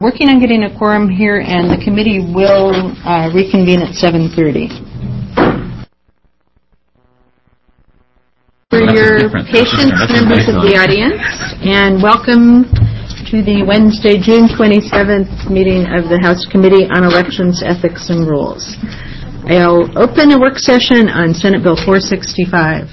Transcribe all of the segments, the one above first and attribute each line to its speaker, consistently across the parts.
Speaker 1: Working on getting a quorum here, and the committee will reconvene at 7:30. For your patience, members of the audience, and welcome to the Wednesday, June 27th meeting of the House Committee on Elections, Ethics, and Rules. I'll open a work session on Senate Bill 465.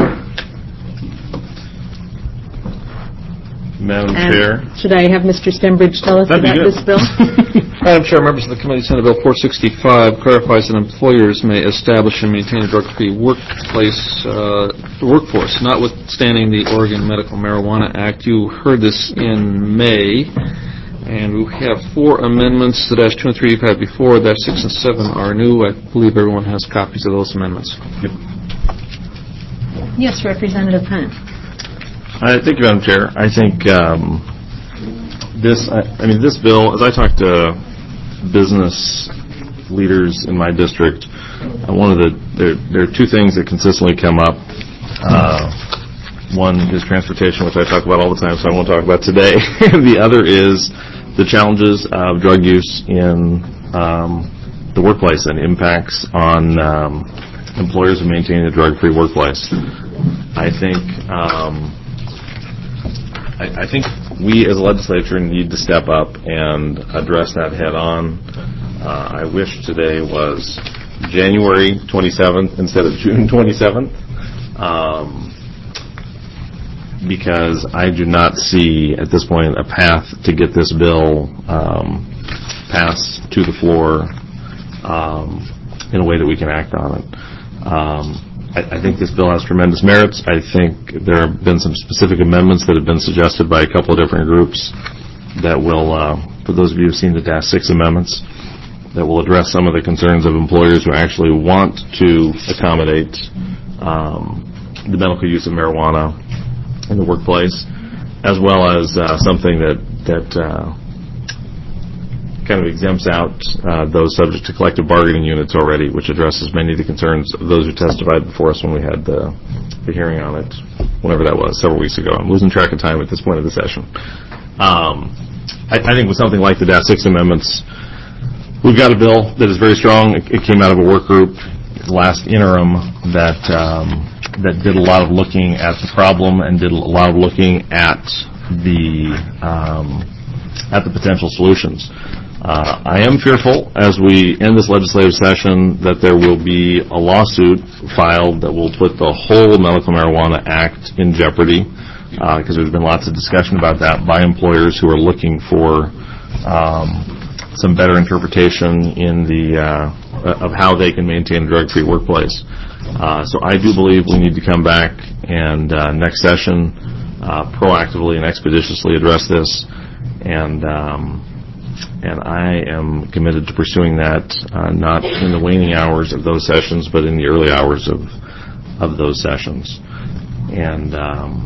Speaker 2: Madam Chair.
Speaker 1: Should I have Mr. Stembridge tell us about this bill?
Speaker 3: Madam Chair, members of the committee, Senate Bill 465 clarifies that employers may establish and maintain a drug-free workforce, notwithstanding the Oregon Medical Marijuana Act. You heard this in May, and we have 4 amendments. The -2 and 3 you've had before. -6 and 7 are new. I believe everyone has copies of those amendments.
Speaker 2: Yep.
Speaker 1: Yes, Representative Hunt.
Speaker 2: Thank you, Madam Chair. I think this bill, as I talk to business leaders in my district, there are 2 things that consistently come up. One is transportation, which I talk about all the time, so I won't talk about today. The other is the challenges of drug use in the workplace and impacts on employers who maintain a drug-free workplace. I think we as a legislature need to step up and address that head on. I wish today was January 27th instead of June 27th, because I do not see at this point a path to get this bill passed to the floor in a way that we can act on it. I think this bill has tremendous merits. I think there have been some specific amendments that have been suggested by a couple of different groups that will, for those of you who've seen the -6 amendments, that will address some of the concerns of employers who actually want to accommodate the medical use of marijuana in the workplace, as well as something that kind of exempts out those subject to collective bargaining units already, which addresses many of the concerns of those who testified before us when we had the hearing on it, whenever that was, several weeks ago. I'm losing track of time at this point of the session. I think with something like the -6 amendments, we've got a bill that is very strong. It came out of a work group last interim that did a lot of looking at the problem and did a lot of looking at the potential solutions. I am fearful, as we end this legislative session, that there will be a lawsuit filed that will put the whole Medical Marijuana Act in jeopardy, because there's been lots of discussion about that by employers who are looking for some better interpretation in of how they can maintain a drug-free workplace. So I do believe we need to come back and next session proactively and expeditiously address this. And I am committed to pursuing that, not in the waning hours of those sessions, but in the early hours of those sessions. And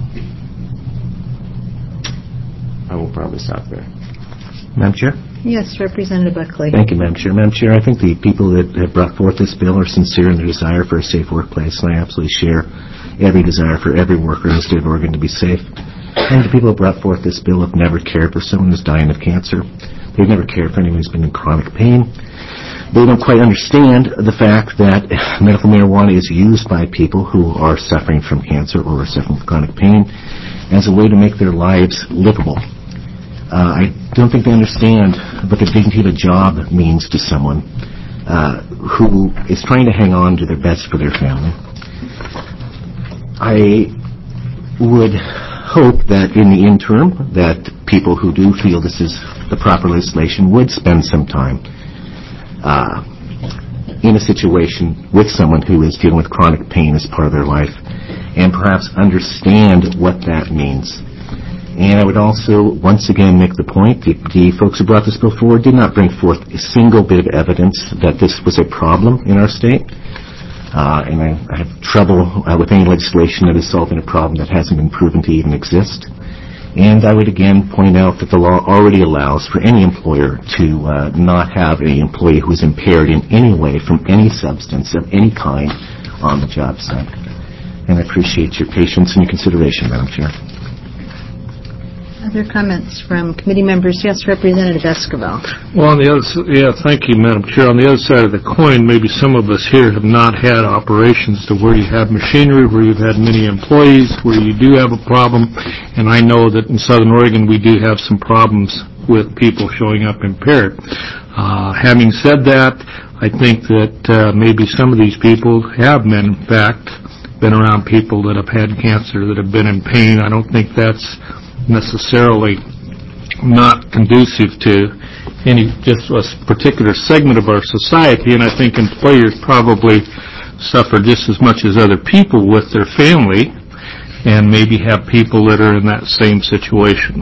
Speaker 2: I will probably stop there.
Speaker 4: Madam Chair?
Speaker 1: Yes, Representative Buckley.
Speaker 4: Thank you, Madam Chair. Madam Chair, I think the people that have brought forth this bill are sincere in their desire for a safe workplace, and I absolutely share every desire for every worker in the state of Oregon to be safe. And the people who brought forth this bill have never cared for someone who's dying of cancer. They've never cared for anyone who's been in chronic pain. They don't quite understand the fact that medical marijuana is used by people who are suffering from cancer or are suffering from chronic pain as a way to make their lives livable. I don't think they understand what the dignity of a job means to someone who is trying to hang on to their best for their family. I would hope that in the interim that people who do feel this is the proper legislation would spend some time in a situation with someone who is dealing with chronic pain as part of their life and perhaps understand what that means. And I would also once again make the point that the folks who brought this bill forward did not bring forth a single bit of evidence that this was a problem in our state. And I have trouble with any legislation that is solving a problem that hasn't been proven to even exist. And I would again point out that the law already allows for any employer to not have an employee who is impaired in any way from any substance of any kind on the job site. And I appreciate your patience and your consideration, Madam Chair.
Speaker 1: Other comments from committee members? Yes, Representative Esquivel.
Speaker 5: Well, thank you, Madam Chair. On the other side of the coin, maybe some of us here have not had operations to where you have machinery, where you've had many employees, where you do have a problem. And I know that in Southern Oregon we do have some problems with people showing up impaired. Having said that, I think that maybe some of these people have been, in fact, been around people that have had cancer, that have been in pain. I don't think that's necessarily not conducive to any just a particular segment of our society, and I think employers probably suffer just as much as other people with their family and maybe have people that are in that same situation.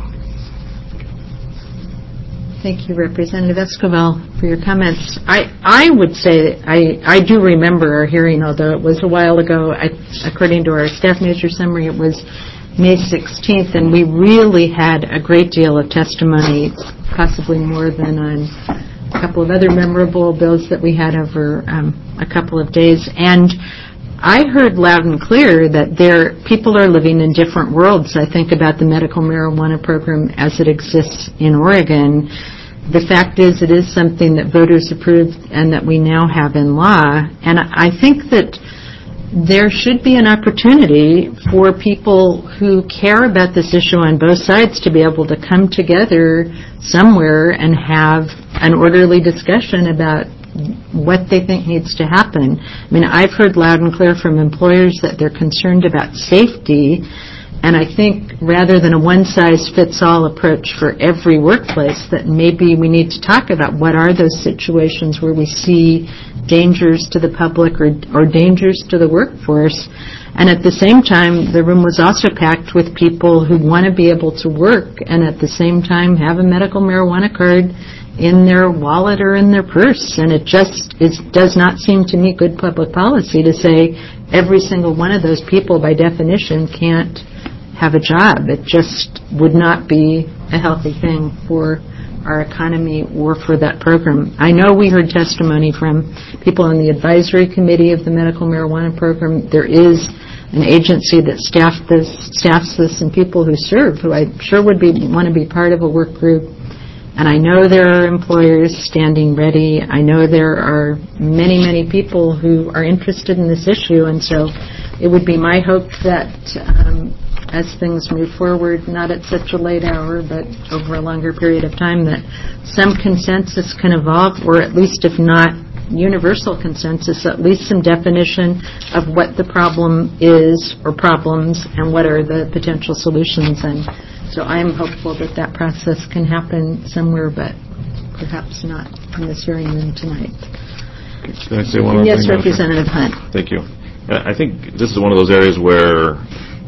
Speaker 1: Thank you, Representative Esquivel, for your comments. I would say that I do remember our hearing, although it was a while ago. According to our staff measure summary, it was May 16th, and we really had a great deal of testimony, possibly more than on a couple of other memorable bills that we had over a couple of days. And I heard loud and clear that people are living in different worlds. I think about the medical marijuana program as it exists in Oregon. The fact is, it is something that voters approved and that we now have in law. And I think that there should be an opportunity for people who care about this issue on both sides to be able to come together somewhere and have an orderly discussion about what they think needs to happen. I mean, I've heard loud and clear from employers that they're concerned about safety, and I think rather than a one-size-fits-all approach for every workplace, that maybe we need to talk about what are those situations where we see dangers to the public or dangers to the workforce. And at the same time, the room was also packed with people who want to be able to work and at the same time have a medical marijuana card in their wallet or in their purse. And it just does not seem to me good public policy to say every single one of those people by definition can't have a job. It just would not be a healthy thing for our economy or for that program. I know we heard testimony from people on the advisory committee of the medical marijuana program. There is an agency that staffs this and people who serve, who I'm sure would want to be part of a work group. And I know there are employers standing ready. I know there are many, many people who are interested in this issue, and so it would be my hope that as things move forward, not at such a late hour, but over a longer period of time, that some consensus can evolve, or at least if not universal consensus, at least some definition of what the problem is or problems and what are the potential solutions. And so I am hopeful that that process can happen somewhere, but perhaps not in this hearing room tonight.
Speaker 2: Can I say one other thing?
Speaker 1: Yes, Representative Hunt.
Speaker 2: Thank you. I think this is one of those areas where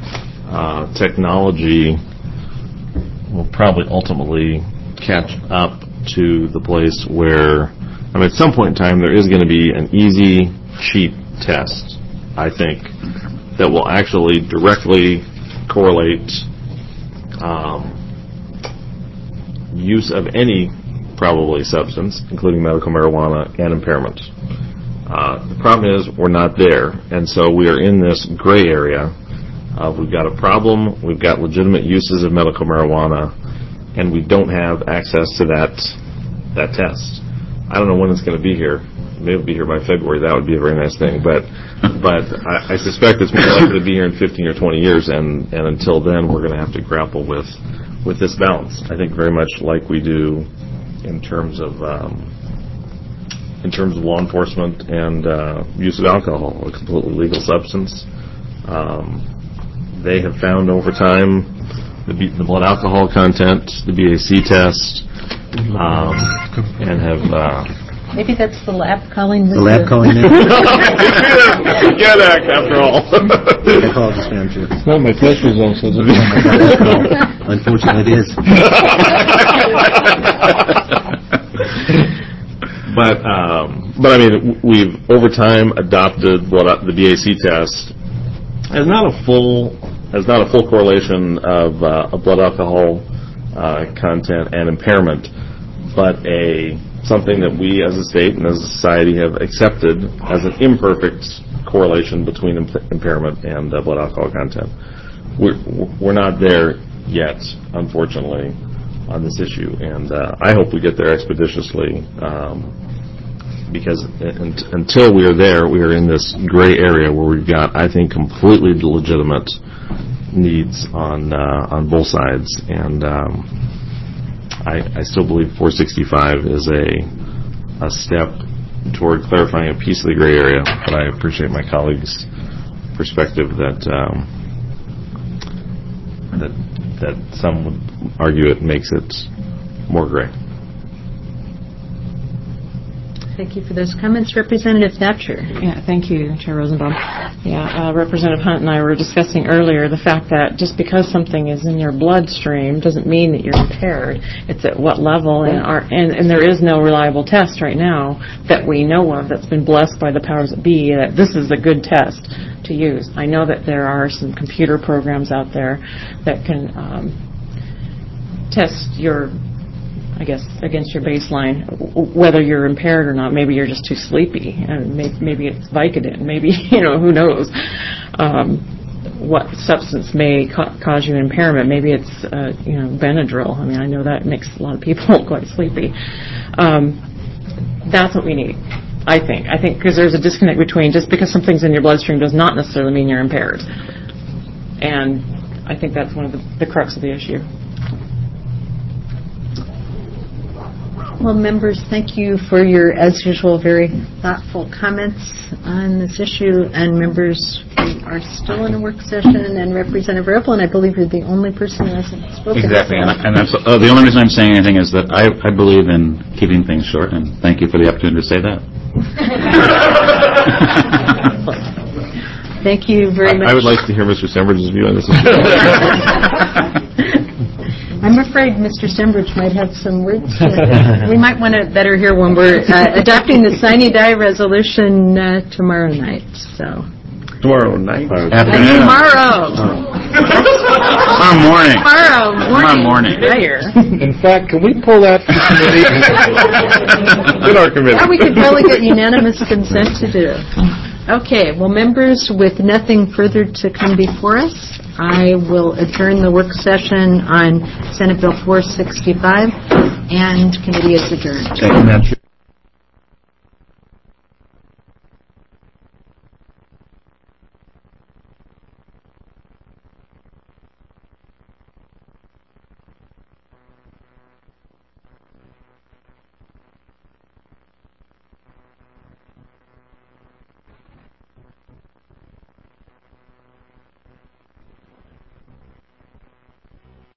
Speaker 2: technology will probably ultimately catch up to the place where, at some point in time, there is going to be an easy, cheap test, I think, that will actually directly correlate use of any, probably, substance, including medical marijuana, and impairment. The problem is we're not there, and so we are in this gray area. We've got a problem, we've got legitimate uses of medical marijuana, and we don't have access to that test. I don't know when it's going to be here. Maybe it'll be here by February. That would be a very nice thing. But I suspect it's more likely to be here in 15 or 20 years, and until then we're going to have to grapple with this balance. I think very much like we do in terms of law enforcement and use of alcohol, a completely legal substance. They have found over time the blood alcohol content, the BAC test, and have...
Speaker 1: Maybe that's the lab calling this.
Speaker 4: The lab calling it.
Speaker 2: Get that, after all.
Speaker 4: I call this man too.
Speaker 5: It's not my test results, is it?
Speaker 4: Unfortunately, it is.
Speaker 2: But we've over time adopted the BAC test as not a full correlation of blood alcohol content and impairment, but something that we as a state and as a society have accepted as an imperfect correlation between impairment and blood alcohol content. We're not there yet, unfortunately, on this issue. And I hope we get there expeditiously, because until we are there, we are in this gray area where we've got, I think, completely legitimate needs on both sides. And I still believe 465 is a step toward clarifying a piece of the gray area, but I appreciate my colleagues' perspective that some would argue it makes it more gray.
Speaker 1: Thank you for those comments. Representative Thatcher.
Speaker 6: Yeah, thank you, Chair Rosenbaum. Yeah, Representative Hunt and I were discussing earlier the fact that just because something is in your bloodstream doesn't mean that you're impaired. It's at what level, and there is no reliable test right now that we know of that's been blessed by the powers that be that this is a good test to use. I know that there are some computer programs out there that can test your, I guess, against your baseline, whether you're impaired or not. Maybe you're just too sleepy, and maybe it's Vicodin. Maybe, who knows what substance may cause you impairment. Maybe it's, Benadryl. I mean, I know that makes a lot of people quite sleepy. That's what we need, I think. I think because there's a disconnect between just because something's in your bloodstream does not necessarily mean you're impaired. And I think that's one of the crux of the issue.
Speaker 1: Well, members, thank you for your, as usual, very thoughtful comments on this issue. And members, we are still in a work session, and Representative Ripple, I believe you're the only person who hasn't spoken.
Speaker 7: Exactly, and that's, the only reason I'm saying anything is that I believe in keeping things short, and thank you for the opportunity to say that.
Speaker 1: Thank you very much.
Speaker 2: I would like to hear Mr. Sembridge's view on this issue.
Speaker 1: I'm afraid Mr. Sembridge might have some words. We might want to better hear when we're adopting the sine die resolution tomorrow night. So
Speaker 2: Tomorrow night?
Speaker 1: Tomorrow.
Speaker 7: Tomorrow morning.
Speaker 1: Tomorrow morning.
Speaker 5: In fact, can we pull that from committee?
Speaker 2: In our committee.
Speaker 1: That we could probably get unanimous consent to do. Okay, well, members, with nothing further to come before us, I will adjourn the work session on Senate Bill 465, and committee is adjourned.
Speaker 7: Thank you, Madam Chair.